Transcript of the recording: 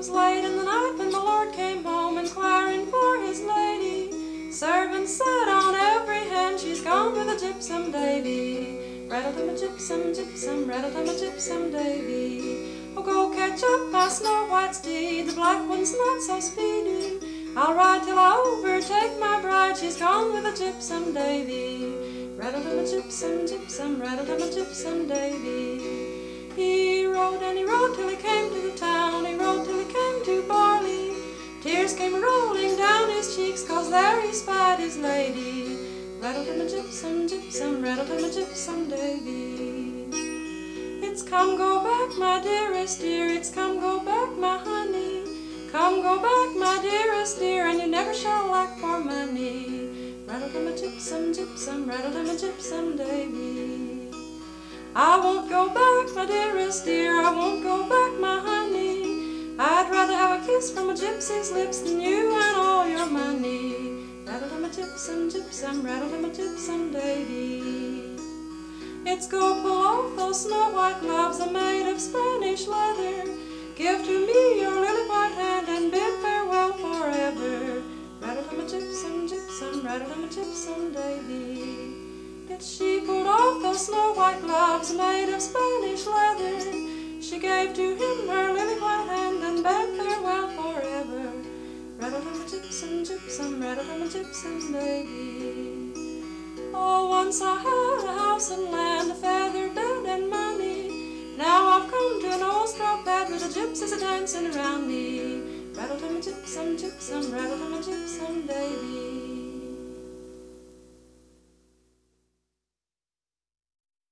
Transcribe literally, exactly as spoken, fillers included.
was late in the night when my lord came home, inquiring for his lady. Servants said on every hand, she's gone with a gypsum Davy. Rattle-tum-a-gypsum, gypsum, rattle-tum-a-gypsum Davy. Oh, go catch up my Snow White steed, the black one's not so speedy. I'll ride till I overtake my bride, she's gone with a gypsum Davy. Rattle-tum-a-gypsum, gypsum, rattle-tum-a-gypsum Davy. He rode and he rode till he came to the town, he rode till he came to Barley. Tears came rolling down his cheeks, 'cause there he spied his lady. Rattle-tum-a-gypsum, gypsum, rattle-tum-a-gypsum Davy. It's come, go back, my dearest dear, it's come, go back, my honey. Come, go back, my dearest dear, and you never shall lack for money. Rattle-tum-a-gypsum, gypsum, rattle-tum-a-gypsum Davy. I won't go back, my dearest dear, I won't go back, my honey. I'd rather have a kiss from a gypsy's lips than you and all your money. Rattle-tum-a-gypsum, gypsum, rattle-tum-a-gypsum Davy. It's go pull off those snow white gloves, are made of Spanish leather. Give to me your lily white hand and bid farewell forever. Rattle-tum-a-gypsum, gypsum, rattle-tum-a-gypsum Davy. It's she pulled off those snow white gloves made of Spanish leather. She gave to him her lily white hand and bade farewell forever. Rattle-tum-a-gypsum, gypsum, rattle-tum-a-gypsum Davy. Oh, once I had a house and land, a feather bed and money. Now I've come to an old straw bed with the gypsies a-dancing around me. Rattle-tum-a-gypsum, gypsum, rattle-tum-a-gypsum Davy.